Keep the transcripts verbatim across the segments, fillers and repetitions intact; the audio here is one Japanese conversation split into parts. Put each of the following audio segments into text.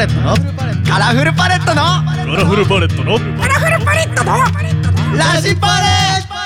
ットのカラフルパレットのカラフルパレットのカラフルパレットのラジパレ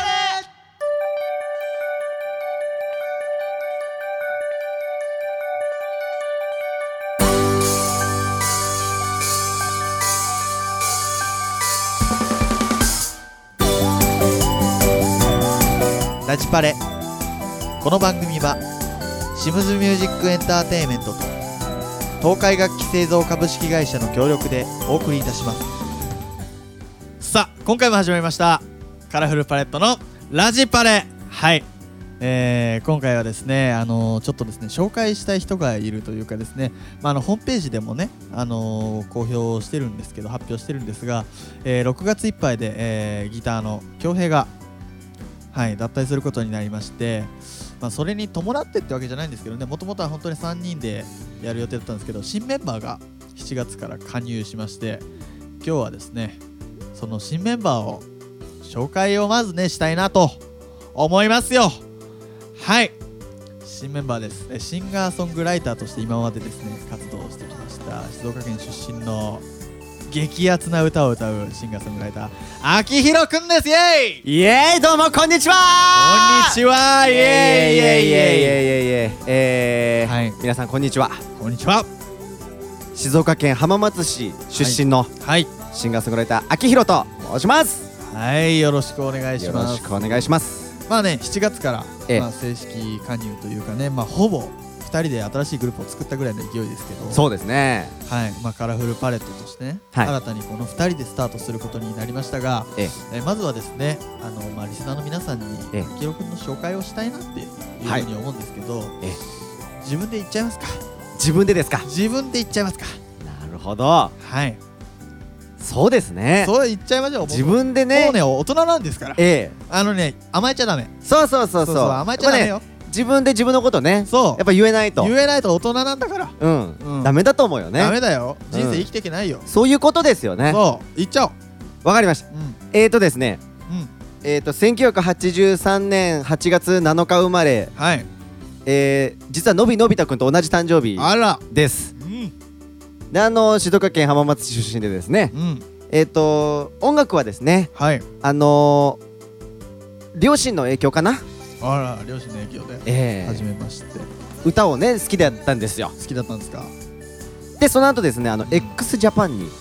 ラジパレ。この番組はシムズミュージックエンターテインメントと東海楽器製造株式会社の協力でお送りいたします。さあ今回も始まりましたカラフルパレットのラジパレ。はい、えー、今回はですねあのー、ちょっとですね紹介したい人がいるというかですね、まあ、あのホームページでもね、あのー、公表してるんですけど発表してるんですが、えー、ろくがついっぱいで、えー、ギターの恭平がはい、脱退することになりまして、まあ、それに伴ってってわけじゃないんですけどね、もともとは本当にさんにんでやる予定だったんですけど、新メンバーがしちがつから加入しまして、今日はですねその新メンバーを紹介をまずねしたいなと思いますよ。はい、新メンバーです。シンガーソングライターとして今までですね活動してきました静岡県出身の激アツな歌を歌うシンガーソングライター秋広くんです。イエイイエーイ、どうもこんにちは。 こんにちは。イエイイエイイエイイエイイエイ。 えー、 はい、 皆さんこんにちは。 こんにちは。 静岡県浜松市出身の、 はい、 シンガーソングライター秋広と申します。 はい、よろしくお願いします。 よろしくお願いします。 まあねしちがつから、 ええまあ、正式加入というかね、まあほぼふたりで新しいグループを作ったぐらいの勢いですけど、 そうですね。 はい、まあ、カラフルパレットとしてね、 はい、 新たにこのふたりでスタートすることになりましたが、 えええまずはですねあの、まあ、リスナーの皆さんにええ秋広くんの紹介をしたいなっていうふうに思うんですけど、 ええ自分で言っちゃいますか。 自分でですか。 自分で言っちゃいますか。 なるほど。 はい、 そうですね。 そう言っちゃいましょう。 自分でね、 もうね大人なんですから。 ええあのね甘えちゃダメ。 そうそうそうそう、 そうそう甘えちゃダメよ。 自分で自分のことね、 そうやっぱ言えないと言えないと大人なんだから。 うん、うん、ダメだと思うよね。 ダメだよ、人生生きていけないよ、 うん、そういうことですよね。 そう言っちゃおう。 わかりました、うん、えーとですね、 うん、 えーとせんきゅうひゃくはちじゅうさんねんはちがつなのか生まれ、 はい、 えー、実はのびのび太くんと同じ誕生日です。 うん、 であの静岡県浜松市出身でですね、うん、えーと音楽はですね、はい、あのー、両親の影響かな。 あら、両親の影響で、えー、初めまして。 歌をね好きだったんですよ。 好きだったんですか。 でその後ですねあの、うん、X ジャパンに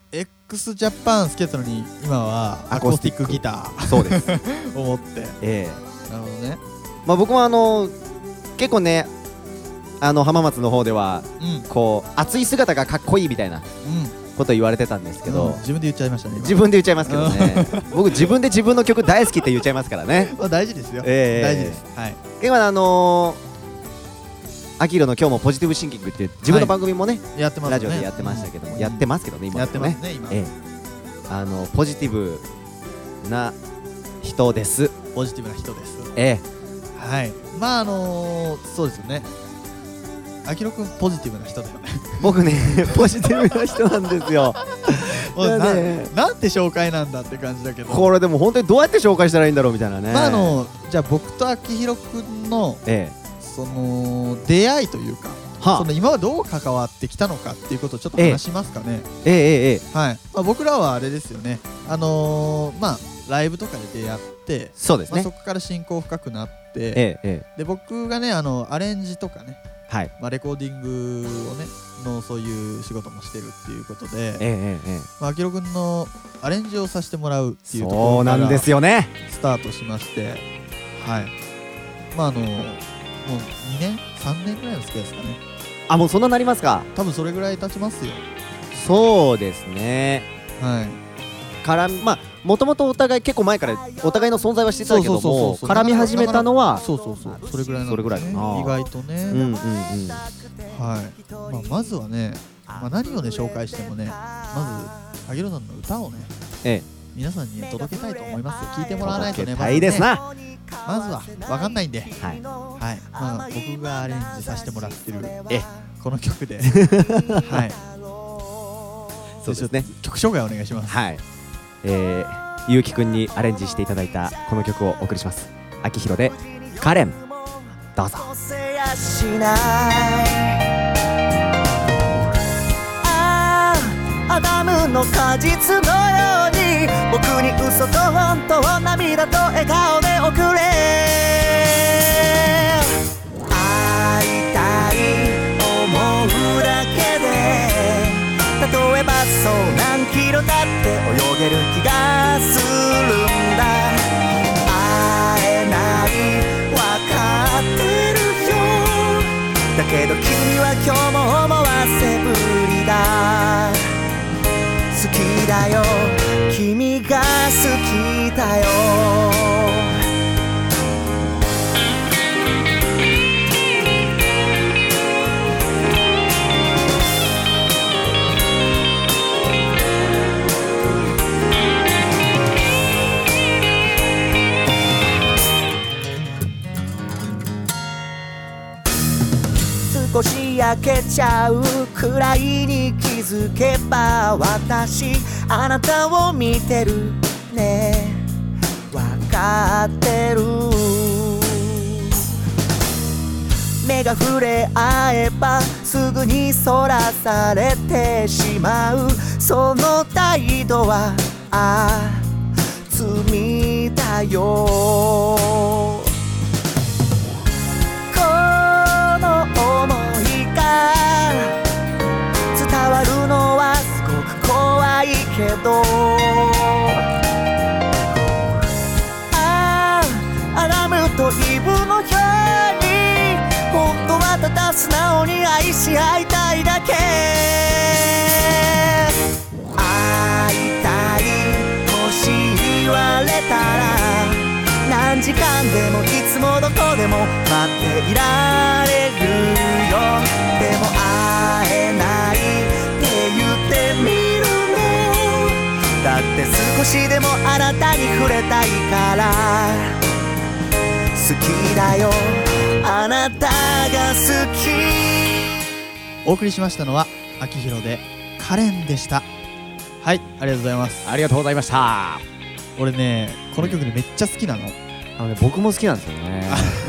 X ジャパン好きだったのに今はアコースティックギター。 そうです思って、えー、なるほどね。 まあ僕もあの結構ねあの浜松の方では、うん、こう熱い姿がかっこいいみたいな、うんこと言われてたんですけど、うん、 自分で言っちゃいましたね。 自分で言っちゃいますけどね僕自分で自分の曲大好きって言っちゃいますからねまあ大事ですよ、えー、大事です。はい、 今あのー、アキロの今日もポジティブシンキングって自分の番組もね、はい、 やってますね。 ラジオでやってましたけども、うん、やってますけどね今ねやってますね今、 えー、あのポジティブな人です。 ポジティブな人です。 えー、はい。まああのー、そうですよね。あきろくんポジティブな人だよね僕ねポジティブな人なんですよな, ね、なんて紹介なんだって感じだけど、 これでも本当にどうやって紹介したらいいんだろうみたいなね。 まああのじゃあ僕とあきひろくんの、ええ、その出会いというか、はあ、その今はどう関わってきたのかっていうことをちょっと話しますかね。 ええええええ、 はい。まあ、僕らはあれですよね、あのー、まあライブとかで出会って、 そうですね、 まあ、そこから親交深くなって、えええ、 で僕がねあのアレンジとかね、 はい、 まあ、レコーディングをねのそういう仕事もしてるっていうことで、 ええええ、 まあ、あきろくんのアレンジをさせてもらうっていうところそうなんですよねスタートしまして、はい、まああのもうにねんさんねんぐらいの付き合いですかね。 あ、もうそんななりますか。 多分それぐらい経ちますよ。 そうですね。 はい。 からまあもともとお互い結構前からお互いの存在はしてたけども、絡み始めたのはそうそうそうそれぐらいなんですね。 それぐらいかな。 意外とね。うんうんうん。はい。まあまずはね、まあ何をね紹介してもね、まずあきろさんの歌をね、ええ、皆さんに届けたいと思いますよ。聞いてもらわないとね。 届けたいですな。 まずは分かんないんで、はい、はい、まあ僕がアレンジさせてもらってるえこの曲で、はい。 そうですね。 曲紹介お願いします。 はい。えー、ゆうきくんにアレンジしていただいたこの曲をお送りします。あきひろでカレン、どうぞ。 あアダムの果実のように僕に嘘と本当を涙と笑顔で送れ会いたい思うだけで例えばそう何キロだって泳げる気がするんだ会えないわかってるよだけど君は今日も思わせぶりだ好きだよ君が好きだよ少し焼けちゃうくらいに気づけば私あなたを見てるねわかってる目が触れ合えばすぐにそらされてしまうその態度はあ罪だよ思いが伝わるのはすごく怖いけどああアダムとイブのように本当はただ素直に愛し合いたいだけ会いたいもし言われたら何時間でもいつもどこでも待っていられるよでも会えないって言ってみるのだって少しでもあなたに触れたいから好きだよあなたが好きお送りしましたのは秋広でカレンでした。はい、ありがとうございます。 ありがとうございました。 俺ねこの曲ねめっちゃ好きなの。 あのね僕も好きなんですよね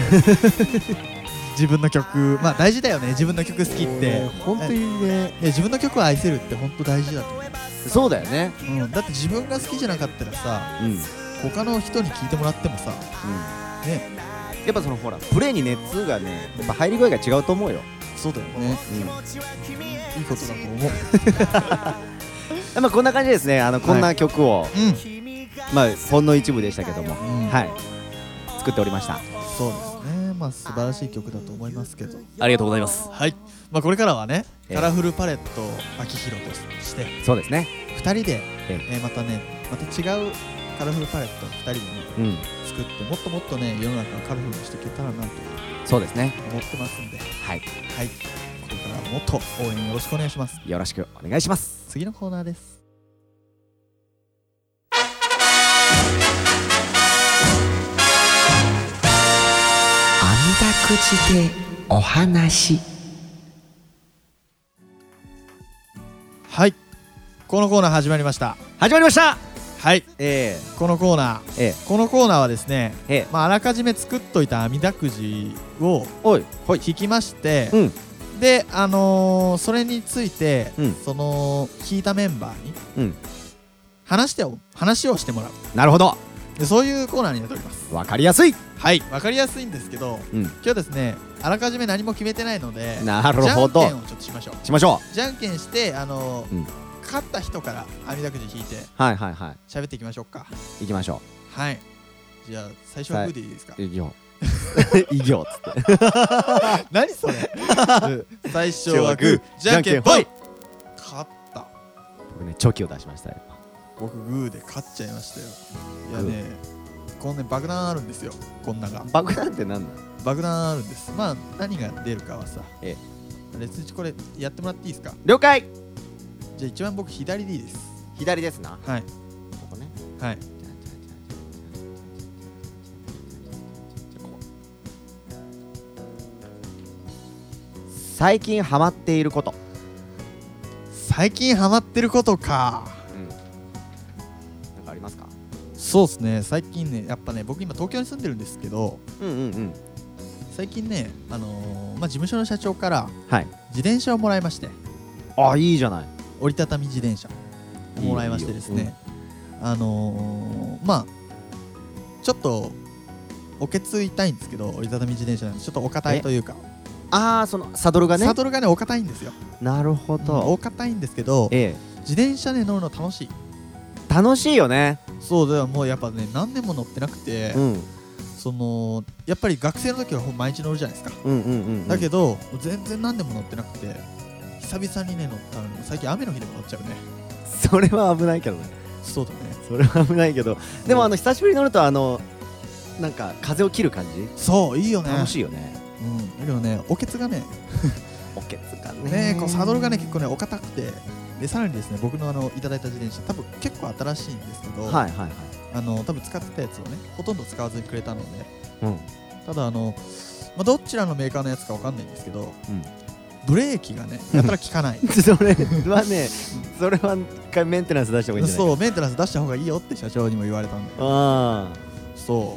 自分の曲まあ大事だよね自分の曲好きって本当にねいや自分の曲を愛せるって本当大事だと思う。 そうだよね、 うん、だって自分が好きじゃなかったらさ、 うん、 他の人に聞いてもらってもさ、うん、ねやっぱそのほらプレーに熱がねやっぱ入り具合が違うと思うよ。 そうだよね、うん、いいことだと思うまあこんな感じですねあのこんな曲を、はいうん、まあほんの一部でしたけども、うん、はい作っておりました。 そうですねまあ素晴らしい曲だと思いますけどありがとうございます。 はい、まあ、これからはねカラフルパレット秋広としてそうですねふたりで、えー、またねまた違うカラフルパレットをふたりでね、うん、作ってもっともっとね世の中をカラフルにしていけたらなとそうですね思ってますんではい、 はい、これからもっと応援よろしくお願いします。 よろしくお願いします。 次のコーナーです。 口でお話。 はい、このコーナー始まりました。 始まりました。 はい、 えー、このコーナー、えー、このコーナーはですね、えーまあ、あらかじめ作っといた網だくじを引きまして、うん、で、あのー、それについて、うん、その聞いたメンバーに、うん、話して話をしてもらう。 なるほど。 でそういうコーナーになっております。 わかりやすい。 はい、わかりやすいんですけど、うん、今日ですねあらかじめ何も決めてないのでなるほどじゃんけんをちょっとしましょう。 しましょう。じゃんけんしてあのーうん、勝った人から網だくじ引いてはいはいはい喋っていきましょうか。 いきましょう。はい、じゃあ最初はグーでいいですか。 いきよいきよっつって何それ最初はグーじゃんけんぽい。勝った。 僕ねチョキを出しましたよ。 僕グーで勝っちゃいましたよ。いやねこのね爆弾あるんですよ。こんなが爆弾って何なの。 爆弾あるんです。まあ何が出るかはさ、ええ、レッツこれやってもらっていいですか。 了解。 じゃあ一番僕左でいいです。 左ですな。 はいここね。 はい。 最近ハマっていること。 最近ハマってることか。 うんなんかありますか。 そうですね最近ねやっぱね僕今東京に住んでるんですけど、 うんうんうん、 最近ねあのー、まあ事務所の社長から、 はい、 自転車をもらいまして。 あいいじゃない。 折りたたみ自転車をもらいましてですね、うん、あのー、まあちょっとおけつ痛いんですけど、折りたたみ自転車なんでちょっとお堅いというか、 ああそのサドルがねサドルがねお堅いんですよ。 なるほど、 うん、お堅いんですけど、ええ、自転車で乗るの楽しい。 楽しいよね。 そうだよ、もうやっぱね何年も乗ってなくて、うん、そのやっぱり学生の時は毎日乗るじゃないですか、うんうんうんうん、だけど全然何年も乗ってなくて久々にね乗ったのに最近雨の日でも乗っちゃうね。 それは危ないけどね。 そうだね、 それは危ないけど、でもあの久しぶりに乗るとあのなんか風を切る感じ、 そういいよね、 楽しいよね。 うん、だけどねおけつがねおけつがねねこうサドルがね結構ねお堅くて、でさらにですね僕のあのいただいた自転車多分結構新しいんですけど、はいはいはい、あの多分使ってたやつをねほとんど使わずにくれたので、うん、ただあの、まあ、どちらのメーカーのやつかわかんないんですけど、うん、ブレーキがねやたら効かないそれはねそれは一回メンテナンス出した方がいいんじゃないか。 そうメンテナンス出した方がいいよって社長にも言われたんで、あそう、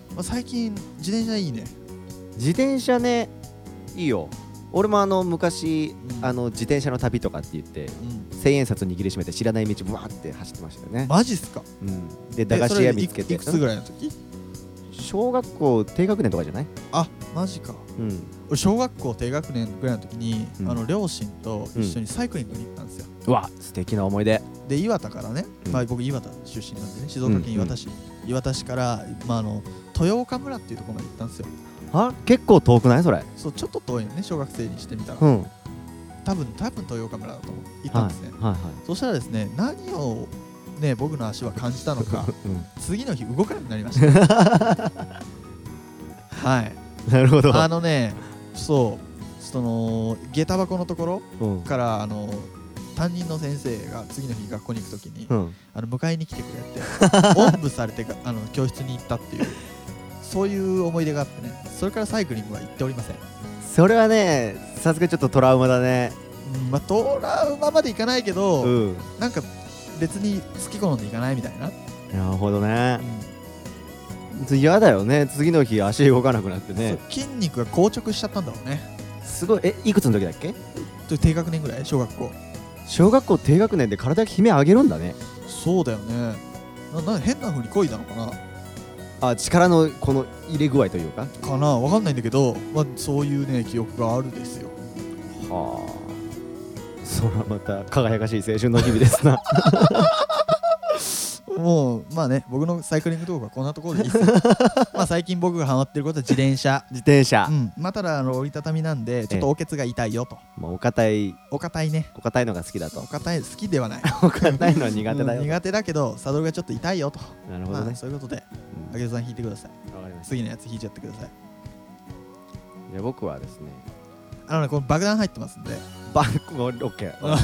まあ、最近自転車いいね。 自転車ねいいよ。俺もあの昔、うん、あの自転車の旅とかって言って、うん、千円札握りしめて知らない道ブワーって走ってましたよね。 マジっすか、 うん、で駄菓子屋見つけて。 いくつぐらいの時？ 小学校低学年とかじゃない？ あ、マジか、うん、俺小学校低学年ぐらいの時に、うん、あの両親と一緒にサイクリングに行ったんですよ、 うん、うわ素敵な思い出で。岩手からね、うんまあ、僕岩手出身なんでね、静岡県磐田市、うんうん、岩田市から、まあ、あの豊岡村っていうところまで行ったんですよ。 あ、結構遠くないそれ？ そうちょっと遠いよね、小学生にしてみたら、うん、多分多分豊岡村だと思って行ったんですね、はいはいはい、そしたらですね何をね僕の足は感じたのか、うん、次の日動かなくなりましたはい、 なるほど。 あのねそうその下駄箱のところから、うん、あの担任の先生が次の日学校に行くときに、うん、あの迎えに来てくれておんぶされてあの教室に行ったっていうそういう思い出があってね、それからサイクリングは行っておりません。 それはねさすがちょっとトラウマだね、 うんまあ、トラウマまでいかないけど、うん、なんか別に好き好んでいかないみたいな。 なるほどね、うん、嫌だよね次の日足動かなくなってね。 筋肉が硬直しちゃったんだろうね。 すごい。えいくつの時だっけ？ 低学年ぐらい？小学校小学校低学年で体が悲鳴上げるんだね。 そうだよね。なな変な風に漕いだのかな。 あ、力のこの入れ具合というかかな、わかんないんだけど、まあ、そういうね記憶があるですよ。 はあ、それはまた輝かしい青春の日々ですなもうまあね僕のサイクリング動画はこんなところでいいですよまあ最近僕がハマってることは自転車自転車、 うん、まあただあの折りたたみなんでちょっとおけつが痛いよと。 もうお堅いお堅いね。 お堅いのが好きだと。 お堅い好きではないお堅いのは苦手だよ、 うん、苦手だけどサドルがちょっと痛いよと。 なるほどね、 まあ、そういうことであげずさん引いてください。 わかりました。 次のやつ引いちゃってください。 じゃあ僕はですねあのねこの爆弾入ってますんで爆弾オッケー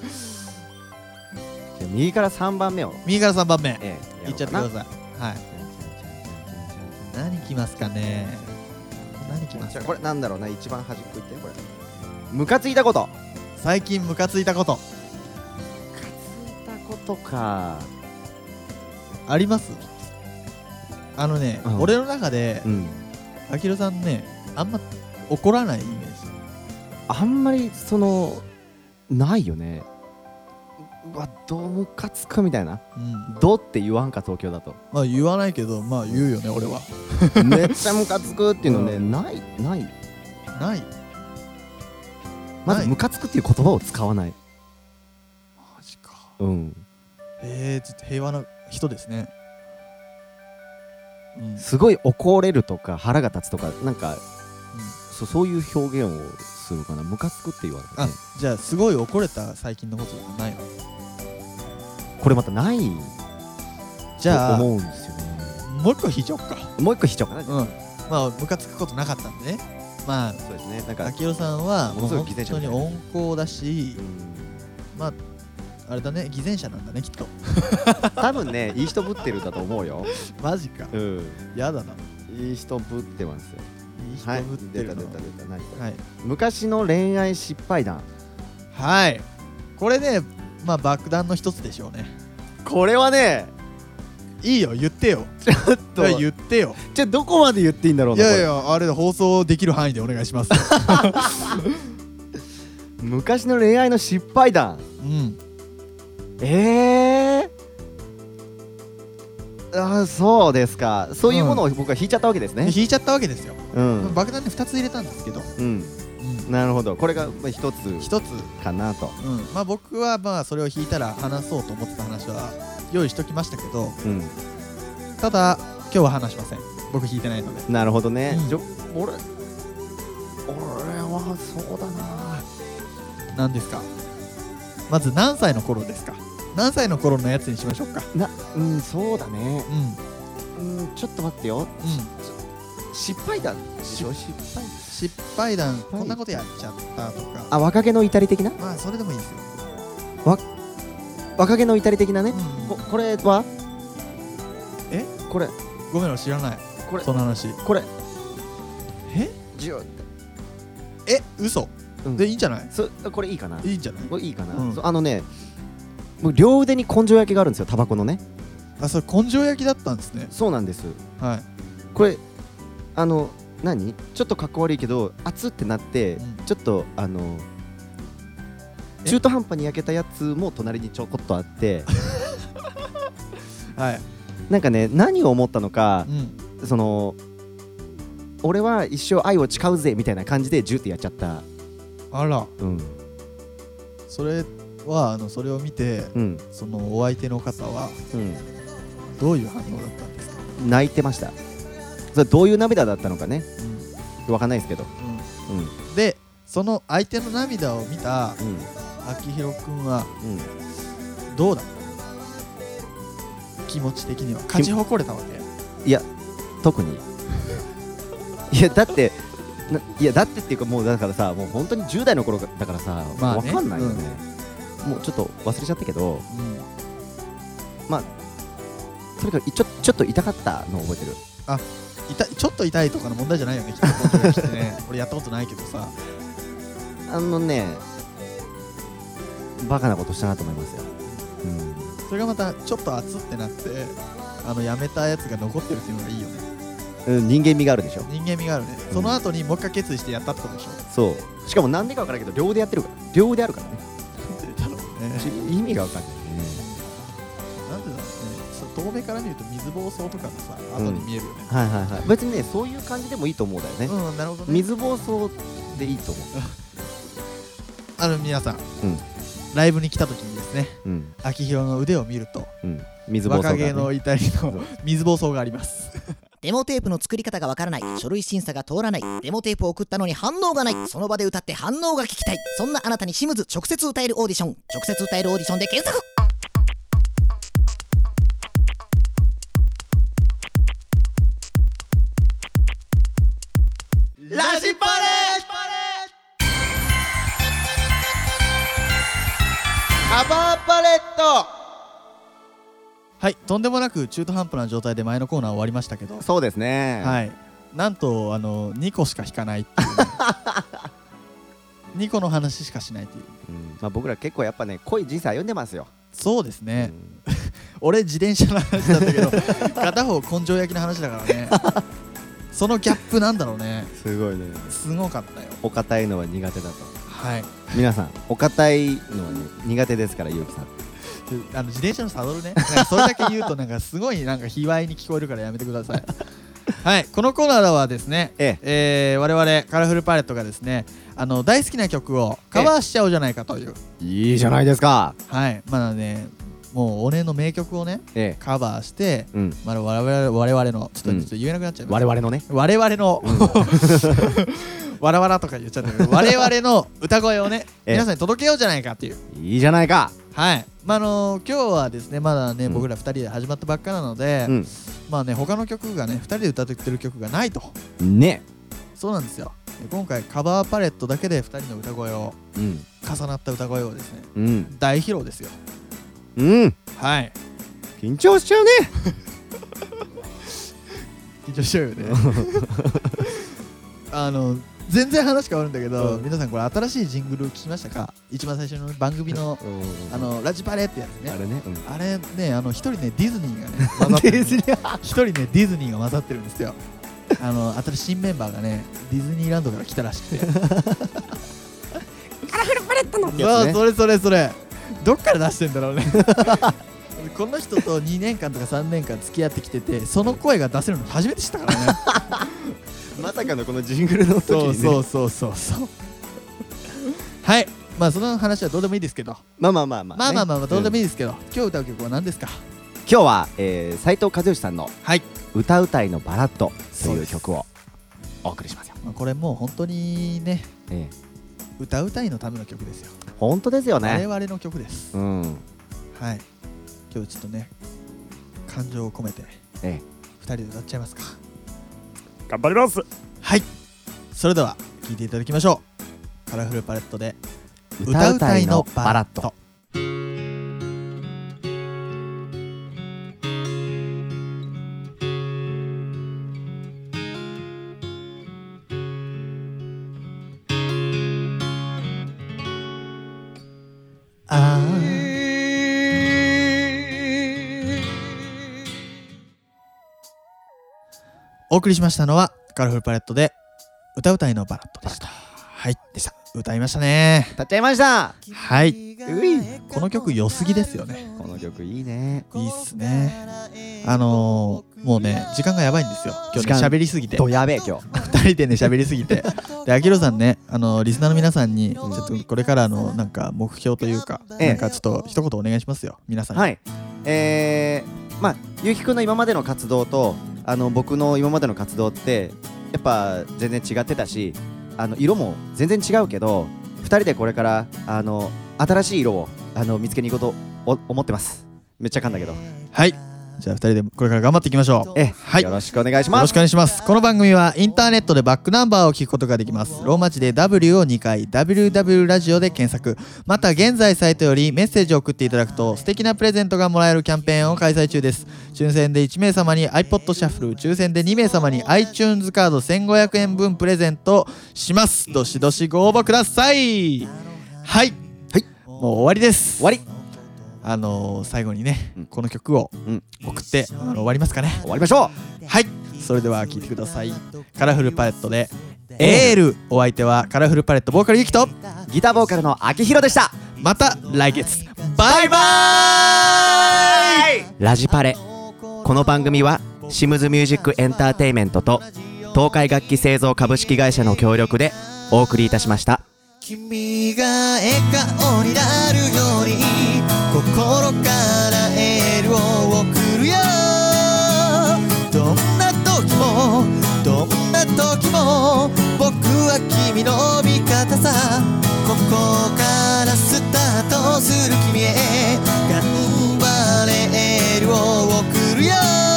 右からさんばんめを右からさんばんめ、ええ、いっちゃってください。はい。何きますかね。何きますか。 これなんだろうな、一番端っこいってこれ。ムカついたこと。 最近ムカついたこと。ムカついたことか。 あります？あのね、うん、俺の中で、あきろさんね、あんま怒らないイメージ。 あんまりそのないよね。うわどうムカつくみたいな、うん、どって言わんか東京だと。 まあ言わないけどまあ言うよね俺はめっちゃムカつくっていうのね、うん、ないないないまずムカつくっていう言葉を使わない。 マジか。 うん。 へえ、ちょっと平和な人ですね、 うん、すごい怒れるとか腹が立つとかなんか、うん、そ, そういう表現をするかな。ムカつくって言われて、ね、 あじゃあすごい怒れた最近のこととかないの？ これまたないじゃあと思うんですよね。 もう一個引いちゃおっか。 もう一個引いちゃおうかな。 うん、まあムカつくことなかったんでね。まあそうですね。なんかあきろさんはもう本当に温厚だし、うん、まああれだね、偽善者なんだねきっと多分ねいい人ぶってるんだと思うよマジか。うんやだな。 いい人ぶってますよ。 いい人ぶってるの、はい、 出た出た出た。何これ、 はい、 昔の恋愛失敗談。 はいこれねまあ爆弾の一つでしょうね。 これはねいいよ言ってよちょっと言ってよ。 じゃあどこまで言っていいんだろうな。 いやいやあれ放送できる範囲でお願いします昔の恋愛の失敗談。 うんえーあ、そうですか。そういうものを僕は引いちゃったわけですね。 引いちゃったわけですよ。 うん爆弾でふたつ入れたんですけど、 うんなるほど。これがまあ一つひとつ、 かなと。 うん、まあ僕はまあそれを引いたら話そうと思ってた話は用意しときましたけど、 うんただ今日は話しません。僕引いてないので。 なるほどね。 うんじょ俺俺はそうだな。 何ですか。まず何歳の頃ですか。何歳の頃のやつにしましょうか。 なうんそうだね。 うんうんちょっと待ってよ。 うん失敗談でしょ。失敗。 失敗談、こんなことやっちゃったとか、 あ、若気の至り的な。 まあそれでもいいですよ。 若気の至り的なね。 うんここれはえこれごめん俺知らないこれその話。 これえじゅえ嘘、 うんでいいんじゃない。 そこれいいかな。 いいんじゃない。 これいいかな。 うんそうあのね僕両腕に根性焼きがあるんですよ。タバコのね。 あ、それ根性焼きだったんですね。 そうなんです。 はいこれあの何ちょっとかっこ悪いけど熱ってなって、 うんちょっとあのえ中途半端に焼けたやつも隣にちょこっとあってはい。 なんかね何を思ったのかう、んその俺は一生愛を誓うぜみたいな感じでジューってやっちゃった。 あら、 うんそれはあのそれを見てうんそのお相手の方はうんどういう反応だったんですか。 泣いてました。それどういう涙だったのかねわかんないですけど。 うんうんうん、でその相手の涙を見たうん秋広くんはうんどうだった。気持ち的には勝ち誇れたわけ。 いや特にいやだってないやだってっていうかもうだからさもう本当にじゅう代の頃だからさ、 まあねわかんないよね、もうちょっと忘れちゃったけどうんまあとにかくちょちょっと痛かったのを覚えてる。 痛いちょっと痛いとかの問題じゃないよね。きっと根性焼きってね俺やったことないけどさ。 あのねバカなことしたなと思いますよ。うんそれがまたちょっと熱ってなってあのやめたやつが残ってるっていうのがいいよね。 うん、人間味があるでしょ。 人間味があるね、 うんその後にもう一回決意してやったってことでしょ。 そうしかもなんでか分からんけど両腕やってるから両腕あるからね。 だろうね。 ち意味が分かんないね。 なんでだろうね。そう遠目から見ると水疱瘡とかのさうん後に見えるよね。 はいはいはい。別にねそういう感じでもいいと思うんだよね。 うん、なるほどね。 水疱瘡でいいと思あの皆さん、 うんライブに来た時にですねう。うん秋広の腕を見るとうん水疱瘡が、 若ね、 気の至りの水疱瘡があります。 デモテープの作り方がわからない、書類審査が通らない、デモテープを送ったのに反応がない、その場で歌って反応が聞きたい、そんなあなたにシムズ直接歌えるオーディション、直接歌えるオーディションで検索。 ラジパレカバーパレット。 はい、とんでもなく中途半端な状態で前のコーナー終わりましたけど、 そうですね。 はい、なんとあのにこしか引かないっていう、ね、にこの話しかしないっていう。 うんまあ、僕ら結構やっぱね濃い人生歩んでますよ。 そうですね、 うん俺自転車の話だったけど片方根性焼きの話だからねそのギャップなんだろうね。 すごいね。 すごかったよ。 お堅いのは苦手だと。 はい、 皆さんお堅いのはね苦手ですからゆうきさん。 あの自転車のサドルね、なんかそれだけ言うとなんかすごいなんか卑猥に聞こえるからやめてください。はい、このコーナーではですね、 ええー、我々カラフルパレットがですねあの大好きな曲をカバーしちゃおうじゃないかという、 いいじゃないですか。 はいまだねもうおねの名曲をねええカバーして、 うんまあ、我々我々のちょっと,、 うんちょっと言えなくなっちゃいました。 我々のね。 我々の、わらわらとか言っちゃったけど我々の歌声をねええ皆さんに届けようじゃないかっていう。 いいじゃないか。 はいまああのー、今日はですねまだね、 うん僕らふたりで始まったばっかなので、 うんまあね他の曲がねふたりで歌ってくれる曲がないと。 ね。 そうなんですよ。で今回カバーパレットだけでふたりの歌声をうん重なった歌声をですねうん大披露ですよ。 うんはい緊張しちゃうね。 緊張しちゃうよねあの全然話変わるんだけど、 うん皆さんこれ新しいジングル聞きましたか。一番最初の番組のあのラジパレってやつね。 あれね。うんあれねあの一人ねディズニーがね混ざってるディズニー一人ねディズニーが混ざってるんですよ。あの新しい新メンバーがねディズニーランドから来たらしくてカラフルパレレットのやつねそうそれそれそれどっから出してんだろうねこの人とにねんかんとかさんねんかん付き合ってきててその声が出せるの初めて知ったからねまさかのこのジングルの時にねそうそうそうそうそうはいまあその話はどうでもいいですけどまあまあまあまあ、ね、 まあまあまあまあどうでもいい、 いですけど、今日歌う曲は何ですか？ 今日は、えー、斉藤和義さんのはい歌うたいのバラッドという曲をお送りしますよ。 まあこれもう本当にねええ、 歌うたいのための曲ですよ。 本当ですよ我ね。 々の曲です。 うん、 はい今日ちょっとね感情を込めてええ、 ふたりで歌っちゃいますか。 頑張ります。 はいそれでは聴いていただきましょう。カラフルパレットで歌うたいのバラッド。 あーお送りしましたのはカラフルパレットで歌うたいのバラッドでした。はいでした歌いましたね。 歌っちゃいました。 はいういこの曲良すぎですよね。 この曲いいね。 いいっすね。あのー、もうね時間がやばいんですよ今日ね時間喋りすぎてどやべえ今日ふたりでね喋りすぎてであきろさんねあのー、リスナーの皆さんにちょっとこれからのなんか目標というか、 ええなんかちょっと一言お願いしますよ皆さんに。 はいえー、まあゆうきくんの今までの活動とあの僕の今までの活動ってやっぱ全然違ってたしあの色も全然違うけどふたりでこれからあの新しい色をあの見つけに行こうとお思ってます。めっちゃ噛んだけどはいじゃあふたりでこれから頑張っていきましょう。 え、 はいよろしくお願いします。 よろしくお願いします。この番組はインターネットでバックナンバーを聞くことができます。ローマ字で ダブリュー をにかい ダブリューダブリュー ラジオで検索。また現在サイトよりメッセージを送っていただくと素敵なプレゼントがもらえるキャンペーンを開催中です。抽選でいちめいさまに iPod シャッフル、抽選でにめいさまに iTunes カードせんごひゃくえんぶんプレゼントします。どしどしご応募ください。はい、はい、もう終わりです。 終わり。 あのー、最後にね、うん、この曲を送って、うん、あの終わりますかね。 終わりましょう。はいそれでは聴いてください。カラフルパレットでエール。お相手はカラフルパレットボーカルゆきとギターボーカルのあきひろでした。 また来月バイバーイ。 ラジパレ。この番組はシムズミュージックエンターテイメントと東海楽器製造株式会社の協力でお送りいたしました。 君が笑顔になるように心からエールを送るよ。どんな時もどんな時も僕は君の味方さ。ここからスタートする君へ頑張れエールを送るよ。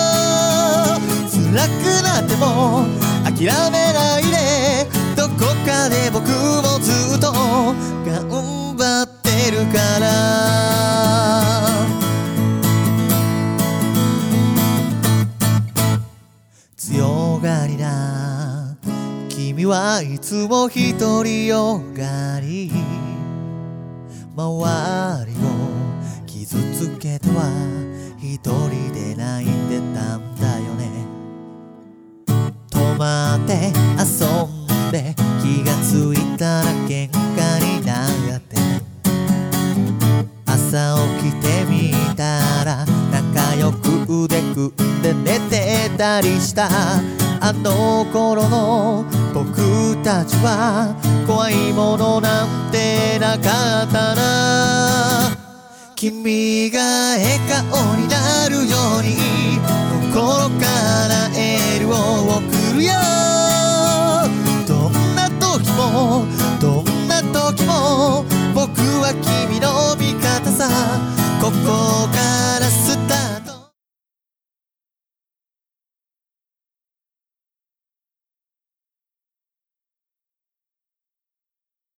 辛くなっても諦めないでどこかで僕もずっと頑張ってるから。強がりな君はいつも独りよがり周りを傷つけては一人で泣いてたんだよね。止まって遊んで気がついたら喧嘩になって朝起きてみたら仲良く腕組んで寝てたりした。あの頃の僕たちは怖いものなんてなかったな。君が笑顔になるように心からエールを送るよ。